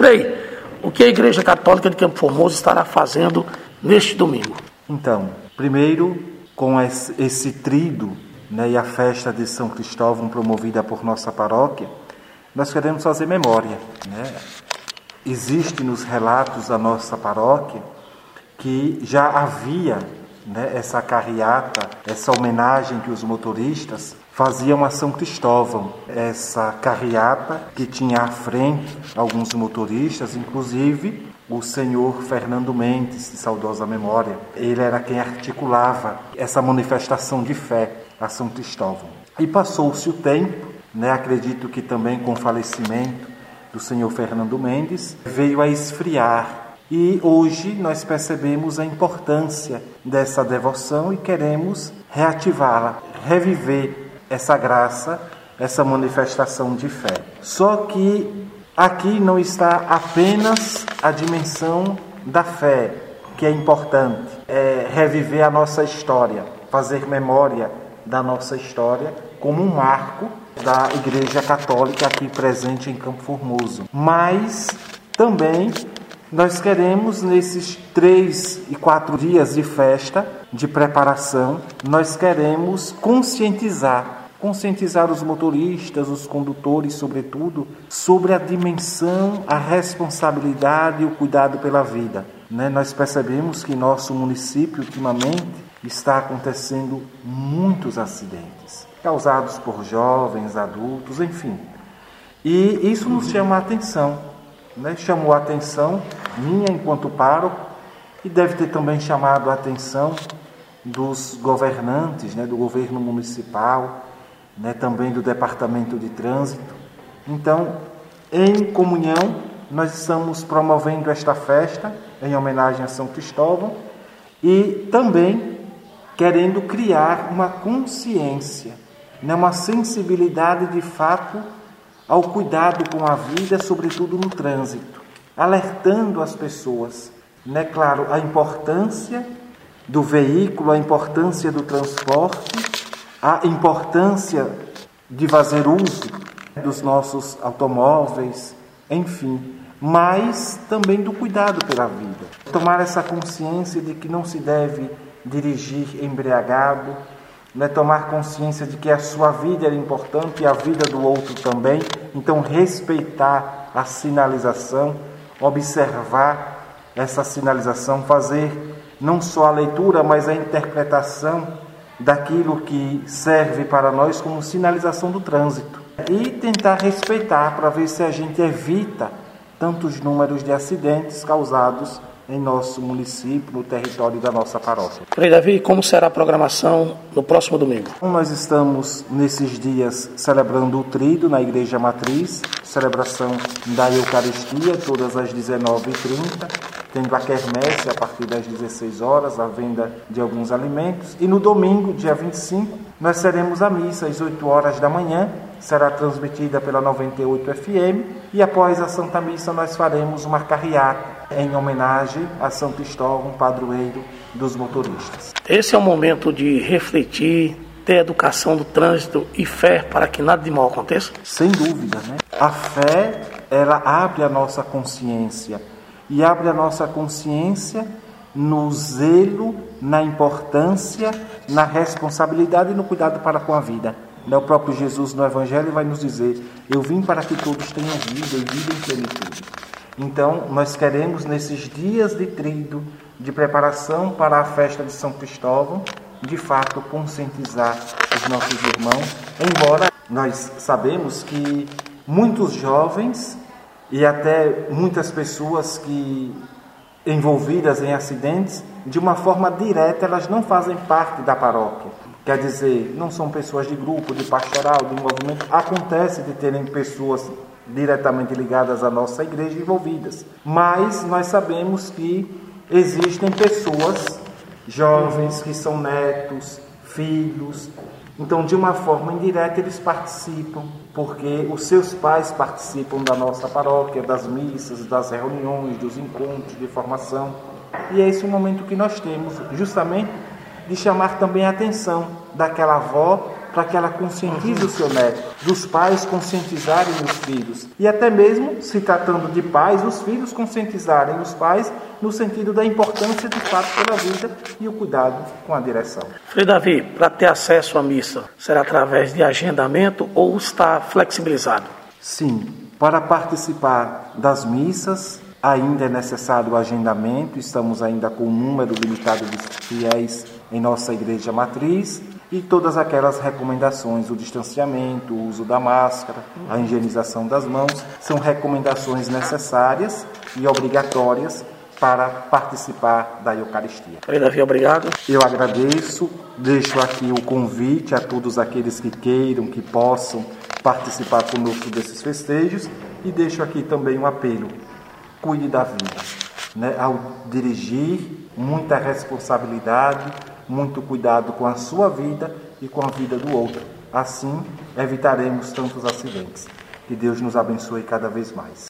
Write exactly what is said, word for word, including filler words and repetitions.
Frei, o que a Igreja Católica de Campo Formoso estará fazendo neste domingo? Então, primeiro, com esse, esse tríduo, né, e a festa de São Cristóvão promovida por nossa paróquia, nós queremos fazer memória, né? Existe nos relatos da nossa paróquia que já havia, né, essa carreata, essa homenagem que os motoristas faziam a São Cristóvão. Essa carreata que tinha à frente alguns motoristas, inclusive o senhor Fernando Mendes, de saudosa memória. Ele era quem articulava essa manifestação de fé a São Cristóvão. E passou-se o tempo, né, acredito que também com o falecimento do senhor Fernando Mendes, veio a esfriar. E hoje nós percebemos a importância dessa devoção e queremos reativá-la, reviver essa graça, essa manifestação de fé. Só que aqui não está apenas a dimensão da fé, que é importante, é reviver a nossa história, fazer memória da nossa história como um marco da Igreja Católica aqui presente em Campo Formoso. Mas também nós queremos, nesses três e quatro dias de festa, de preparação, nós queremos conscientizar, conscientizar os motoristas, os condutores, sobretudo, sobre a dimensão, a responsabilidade e o cuidado pela vida. Né? Nós percebemos que em nosso município, ultimamente, está acontecendo muitos acidentes, causados por jovens, adultos, enfim. E isso nos chama a atenção, né? Chamou a atenção minha enquanto pároco e deve ter também chamado a atenção dos governantes, né? Do governo municipal, né? Também do Departamento de Trânsito. Então, em comunhão, nós estamos promovendo esta festa em homenagem a São Cristóvão e também querendo criar uma consciência, né? Uma sensibilidade de fato ao cuidado com a vida, sobretudo no trânsito, alertando as pessoas, né? Claro, a importância do veículo, a importância do transporte, a importância de fazer uso dos nossos automóveis, enfim, mas também do cuidado pela vida. Tomar essa consciência de que não se deve dirigir embriagado, né? Tomar consciência de que a sua vida é importante e a vida do outro também, então respeitar a sinalização, observar essa sinalização, fazer não só a leitura, mas a interpretação daquilo que serve para nós como sinalização do trânsito e tentar respeitar para ver se a gente evita tantos números de acidentes causados em nosso município, no território da nossa paróquia. Frei Davi, como será a programação no próximo domingo? Nós estamos, nesses dias, celebrando o tríduo na Igreja Matriz, celebração da Eucaristia, todas às dezenove e trinta, tendo a quermesse a partir das dezesseis horas, a venda de alguns alimentos. E no domingo, dia vinte e cinco, nós teremos a missa às oito horas da manhã, será transmitida pela noventa e oito F M, e após a Santa Missa nós faremos uma carreata em homenagem a São Cristóvão, padroeiro dos motoristas. Esse é o momento de refletir, ter educação do trânsito e fé para que nada de mal aconteça? Sem dúvida, né? A fé, ela abre a nossa consciência, e abre a nossa consciência no zelo, na importância, na responsabilidade e no cuidado para com a vida. O próprio Jesus no Evangelho vai nos dizer: eu vim para que todos tenham vida e vida em plenitude. Então, nós queremos, nesses dias de tríduo, de preparação para a festa de São Cristóvão, de fato, conscientizar os nossos irmãos, embora nós sabemos que muitos jovens e até muitas pessoas que envolvidas em acidentes, de uma forma direta, elas não fazem parte da paróquia. Quer dizer, não são pessoas de grupo, de pastoral, de movimento. Acontece de terem pessoas diretamente ligadas à nossa igreja envolvidas. Mas nós sabemos que existem pessoas, jovens, que são netos, filhos. Então, de uma forma indireta, eles participam, porque os seus pais participam da nossa paróquia, das missas, das reuniões, dos encontros de formação. E é esse o momento que nós temos, justamente, de chamar também a atenção daquela avó para que ela conscientize o seu neto, dos pais conscientizarem os filhos. E até mesmo, se tratando de pais, os filhos conscientizarem os pais no sentido da importância de fato pela vida e o cuidado com a direção. Frei Davi, para ter acesso à missa, será através de agendamento ou está flexibilizado? Sim, para participar das missas, ainda é necessário o agendamento, estamos ainda com um número limitado de fiéis em nossa igreja matriz e todas aquelas recomendações, o distanciamento, o uso da máscara, a higienização das mãos, são recomendações necessárias e obrigatórias para participar da Eucaristia. Frei Davi, obrigado. Eu agradeço, deixo aqui o convite a todos aqueles que queiram, que possam participar conosco desses festejos e deixo aqui também um apelo. Cuide da vida, né? Ao dirigir, muita responsabilidade, muito cuidado com a sua vida e com a vida do outro. Assim, evitaremos tantos acidentes. Que Deus nos abençoe cada vez mais.